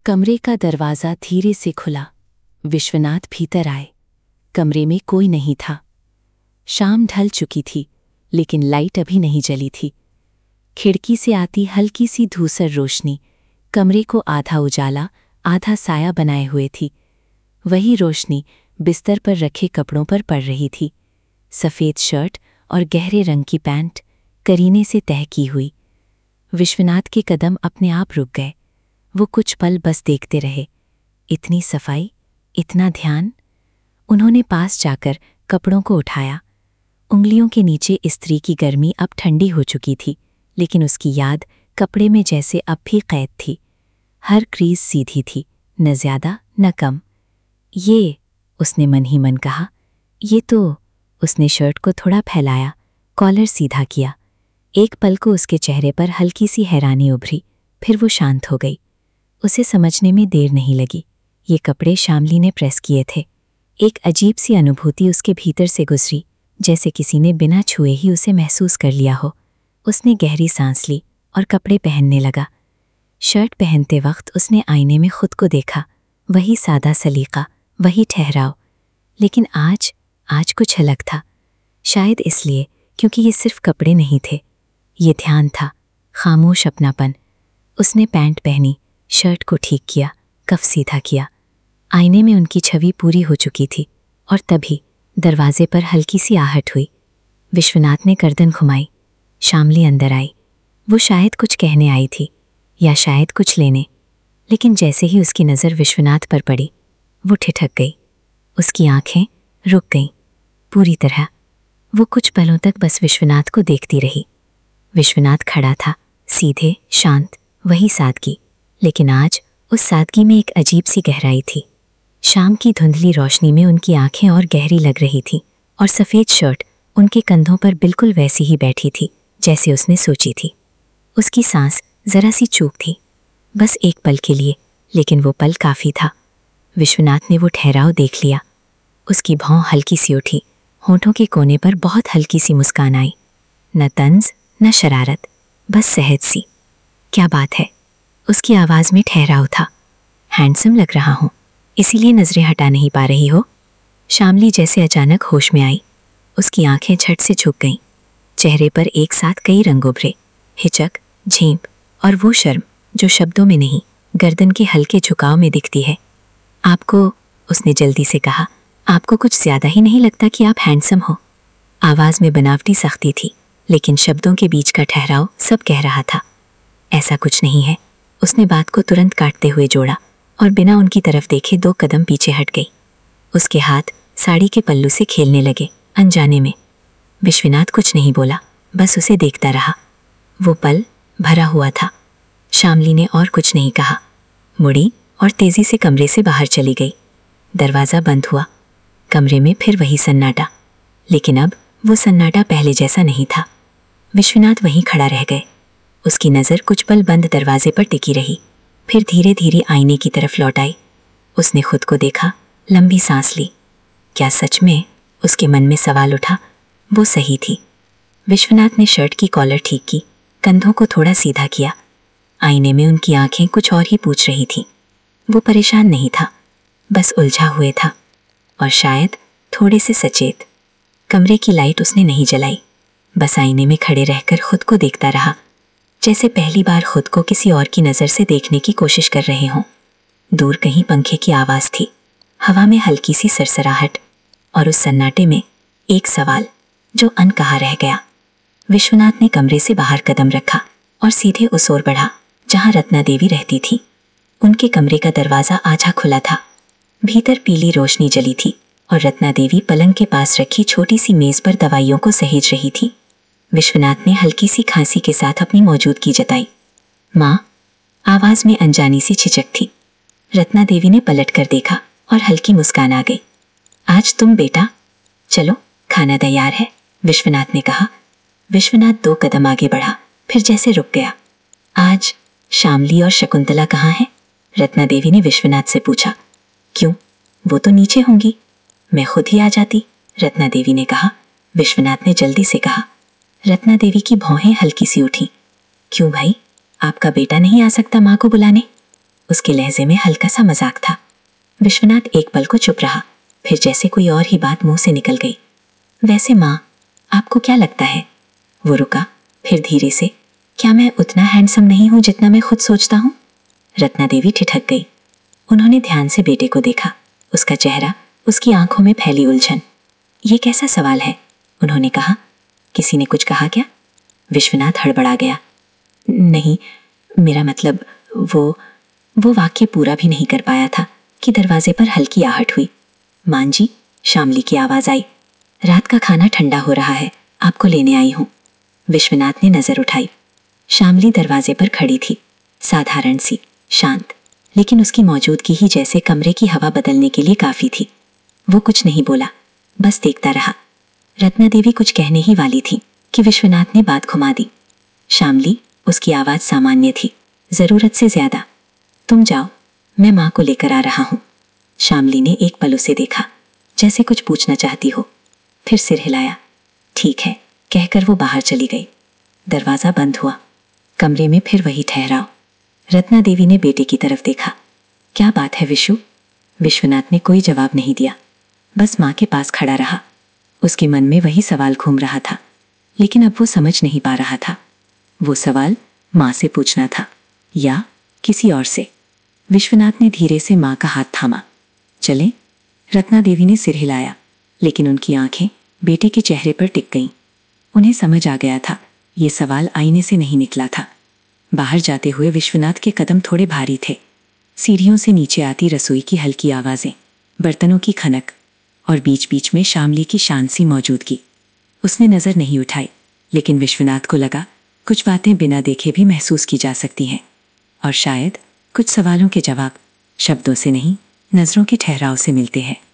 कमरे का दरवाज़ा धीरे से खुला। विश्वनाथ भीतर आए। कमरे में कोई नहीं था। शाम ढल चुकी थी, लेकिन लाइट अभी नहीं जली थी। खिड़की से आती हल्की सी धूसर रोशनी कमरे को आधा उजाला आधा साया बनाए हुए थी। वही रोशनी बिस्तर पर रखे कपड़ों पर पड़ रही थी। सफ़ेद शर्ट और गहरे रंग की पैंट करीने से तह की हुई। विश्वनाथ के कदम अपने आप रुक गए। वो कुछ पल बस देखते रहे। इतनी सफाई, इतना ध्यान। उन्होंने पास जाकर कपड़ों को उठाया। उंगलियों के नीचे इस्त्री की गर्मी अब ठंडी हो चुकी थी, लेकिन उसकी याद कपड़े में जैसे अब भी कैद थी। हर क्रीज सीधी थी, न ज़्यादा न कम। ये, उसने मन ही मन कहा, ये तो। उसने शर्ट को थोड़ा फैलाया, कॉलर सीधा किया। एक पल को उसके चेहरे पर हल्की सी हैरानी उभरी, फिर वो शांत हो गई। उसे समझने में देर नहीं लगी। ये कपड़े शामली ने प्रेस किए थे। एक अजीब सी अनुभूति उसके भीतर से गुजरी, जैसे किसी ने बिना छुए ही उसे महसूस कर लिया हो। उसने गहरी सांस ली और कपड़े पहनने लगा। शर्ट पहनते वक्त उसने आईने में खुद को देखा। वही सादा सलीका, वही ठहराव। लेकिन आज कुछ अलग था। शायद इसलिए क्योंकि ये सिर्फ कपड़े नहीं थे, ये ध्यान था, खामोश अपनापन। उसने पैंट पहनी, शर्ट को ठीक किया, कफ सीधा किया। आईने में उनकी छवि पूरी हो चुकी थी और तभी दरवाजे पर हल्की सी आहट हुई। विश्वनाथ ने गर्दन घुमाई। शामली अंदर आई। वो शायद कुछ कहने आई थी या शायद कुछ लेने, लेकिन जैसे ही उसकी नज़र विश्वनाथ पर पड़ी, वो ठिठक गई। उसकी आंखें रुक गईं पूरी तरह। वो कुछ पलों तक बस विश्वनाथ को देखती रही। विश्वनाथ खड़ा था, सीधे, शांत, वही सादगी। लेकिन आज उस सादगी में एक अजीब सी गहराई थी। शाम की धुंधली रोशनी में उनकी आंखें और गहरी लग रही थीं और सफ़ेद शर्ट उनके कंधों पर बिल्कुल वैसी ही बैठी थी जैसे उसने सोची थी। उसकी सांस ज़रा सी चूक थी, बस एक पल के लिए, लेकिन वो पल काफ़ी था। विश्वनाथ ने वो ठहराव देख लिया। उसकी भौं हल्की सी उठी, होंठों के कोने पर बहुत हल्की सी मुस्कान आई। न तंज न शरारत, बस सहज सी। क्या बात है? उसकी आवाज़ में ठहराव था। हैंडसम लग रहा हूँ, इसीलिए नज़रें हटा नहीं पा रही हो? शामली जैसे अचानक होश में आई। उसकी आंखें झट से झुक गईं। चेहरे पर एक साथ कई रंग उभरे, हिचक, झींप और वो शर्म जो शब्दों में नहीं, गर्दन के हल्के झुकाव में दिखती है। आपको, उसने जल्दी से कहा, आपको कुछ ज़्यादा ही नहीं लगता कि आप हैंडसम हो? आवाज़ में बनावटी सख्ती थी, लेकिन शब्दों के बीच का ठहराव सब कह रहा था। ऐसा कुछ नहीं है। उसने बात को तुरंत काटते हुए जोड़ा और बिना उनकी तरफ देखे 2 कदम पीछे हट गई। उसके हाथ साड़ी के पल्लू से खेलने लगे, अनजाने में। विश्वनाथ कुछ नहीं बोला, बस उसे देखता रहा। वो पल भरा हुआ था। शामली ने और कुछ नहीं कहा, मुड़ी और तेजी से कमरे से बाहर चली गई। दरवाज़ा बंद हुआ। कमरे में फिर वही सन्नाटा, लेकिन अब वो सन्नाटा पहले जैसा नहीं था। विश्वनाथ वहीं खड़ा रह गए। उसकी नज़र कुछ पल बंद दरवाजे पर टिकी रही, फिर धीरे धीरे आईने की तरफ लौट आई। उसने खुद को देखा, लंबी सांस ली। क्या सच में? उसके मन में सवाल उठा। वो सही थी। विश्वनाथ ने शर्ट की कॉलर ठीक की, कंधों को थोड़ा सीधा किया। आईने में उनकी आंखें कुछ और ही पूछ रही थीं। वो परेशान नहीं था, बस उलझा हुए था और शायद थोड़े से सचेत। कमरे की लाइट उसने नहीं जलाई, बस आईने में खड़े रहकर खुद को देखता रहा, जैसे पहली बार खुद को किसी और की नज़र से देखने की कोशिश कर रहे हों। दूर कहीं पंखे की आवाज़ थी, हवा में हल्की सी सरसराहट, और उस सन्नाटे में एक सवाल जो अनकहा रह गया। विश्वनाथ ने कमरे से बाहर कदम रखा और सीधे उस ओर बढ़ा जहाँ रत्ना देवी रहती थी। उनके कमरे का दरवाज़ा आधा खुला था। भीतर पीली रोशनी जली थी और रत्ना देवी पलंग के पास रखी छोटी सी मेज़ पर दवाइयों को सहेज रही थी। विश्वनाथ ने हल्की सी खांसी के साथ अपनी मौजूदगी जताई। माँ, आवाज़ में अनजानी सी झिझक थी। रत्ना देवी ने पलट कर देखा और हल्की मुस्कान आ गई। आज तुम बेटा, चलो खाना तैयार है, विश्वनाथ ने कहा। विश्वनाथ 2 कदम आगे बढ़ा, फिर जैसे रुक गया। आज शामली और शकुंतला कहाँ हैं? रत्ना देवी ने विश्वनाथ से पूछा। क्यों, वो तो नीचे होंगी, मैं खुद ही आ जाती, रत्ना देवी ने कहा। विश्वनाथ ने जल्दी से कहा। रत्ना देवी की भौहें हल्की सी उठी। क्यों भाई, आपका बेटा नहीं आ सकता माँ को बुलाने? उसके लहजे में हल्का सा मजाक था। विश्वनाथ एक पल को चुप रहा, फिर जैसे कोई और ही बात मुंह से निकल गई। वैसे माँ, आपको क्या लगता है? वो रुका, फिर धीरे से, क्या मैं उतना हैंडसम नहीं हूं जितना मैं खुद सोचता हूं? रत्ना देवी ठिठक गई। उन्होंने ध्यान से बेटे को देखा, उसका चेहरा, उसकी आंखों में फैली उलझन। ये कैसा सवाल है? उन्होंने कहा। किसी ने कुछ कहा क्या? विश्वनाथ हड़बड़ा गया। नहीं, मेरा मतलब वो वाक्य पूरा भी नहीं कर पाया था कि दरवाजे पर हल्की आहट हुई। मान जी, शामली की आवाज आई। रात का खाना ठंडा हो रहा है, आपको लेने आई हूं। विश्वनाथ ने नजर उठाई। शामली दरवाजे पर खड़ी थी, साधारण सी, शांत, लेकिन उसकी मौजूदगी ही जैसे कमरे की हवा बदलने के लिए काफी थी। वो कुछ नहीं बोला, बस देखता रहा। रत्ना देवी कुछ कहने ही वाली थी कि विश्वनाथ ने बात घुमा दी। शामली, उसकी आवाज सामान्य थी, जरूरत से ज्यादा। तुम जाओ, मैं माँ को लेकर आ रहा हूं। शामली ने एक पल उसे देखा, जैसे कुछ पूछना चाहती हो, फिर सिर हिलाया। ठीक है, कहकर वो बाहर चली गई। दरवाजा बंद हुआ। कमरे में फिर वही ठहराव। रत्ना देवी ने बेटे की तरफ देखा। क्या बात है विशु? विश्वनाथ ने कोई जवाब नहीं दिया, बस माँ के पास खड़ा रहा। उसके मन में वही सवाल घूम रहा था, लेकिन अब वो समझ नहीं पा रहा था। वो सवाल माँ से पूछना था या किसी और से। विश्वनाथ ने धीरे से माँ का हाथ थामा। चले? रत्ना देवी ने सिर हिलाया, लेकिन उनकी आंखें बेटे के चेहरे पर टिक गईं। उन्हें समझ आ गया था, ये सवाल आईने से नहीं निकला था। बाहर जाते हुए विश्वनाथ के कदम थोड़े भारी थे। सीढ़ियों से नीचे आती रसोई की हल्की आवाजें, बर्तनों की खनक और बीच बीच में शामली की शांत सी मौजूदगी। उसने नजर नहीं उठाई, लेकिन विश्वनाथ को लगा कुछ बातें बिना देखे भी महसूस की जा सकती हैं, और शायद कुछ सवालों के जवाब शब्दों से नहीं, नजरों के ठहराव से मिलते हैं।